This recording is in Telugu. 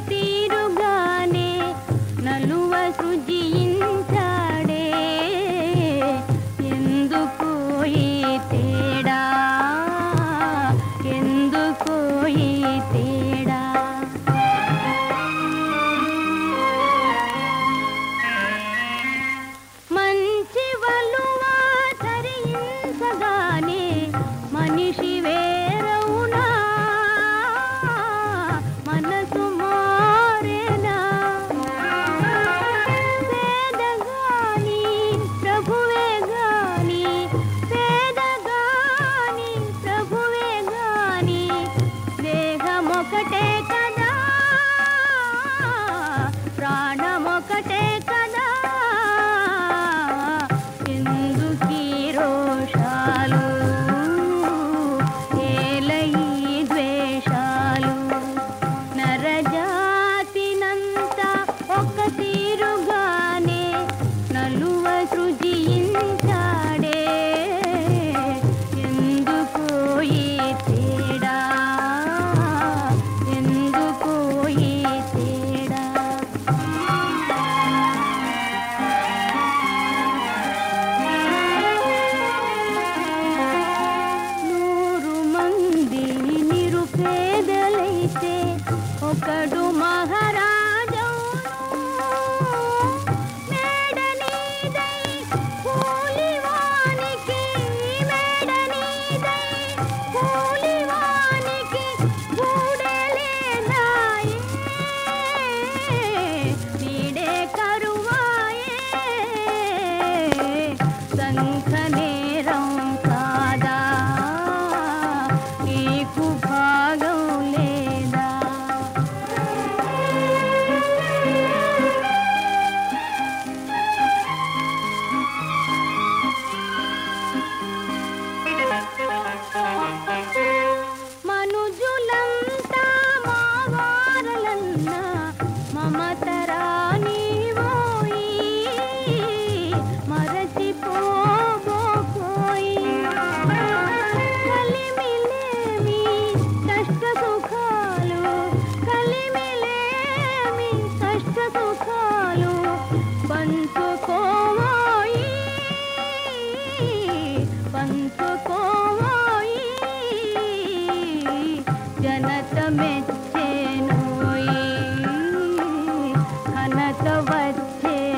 తీరుగానే నలువ సృజించాడే ఎందుకు ఈ తేడా ఎందుకు ఈ తేడా మంచి వలువ ధరించగానే మనిషి వేరవునా మనసు మారేనా పేదగాని ప్రభువే గాని పేదగాని ప్రభువే గాని దేహమొకటే కదా ప్రాణమొకటే కదా ఎందుకీ రోషాలు ఏలయి ద్వేషాలు నరజాతినంతా ఒక తీరుగానే నలువ సృజించాడే ఎందుకు ఈ తేడా ఎందుకు ఈ తేడా నూరు మంది నిరుపేదలైతే ఒకడు మహారాజవును మేడనీదై కూలివానికి మేడనీదై కూలివానికి గూడెలేదాయే నీడే కరువాయే సంఖనేరం కాదా నీకు భాగం లేదా మనుజులంతా మావారలన్నా మమతరాని పోయి మరచిపోబోయి కలిమిలేమి కష్ట సుఖాలు కలిమిలేమి కష్ట సుఖాలు పంచుకోవోయి పంచుకోవోయి జనత మెచ్చేనోయి ఘనత వచ్చే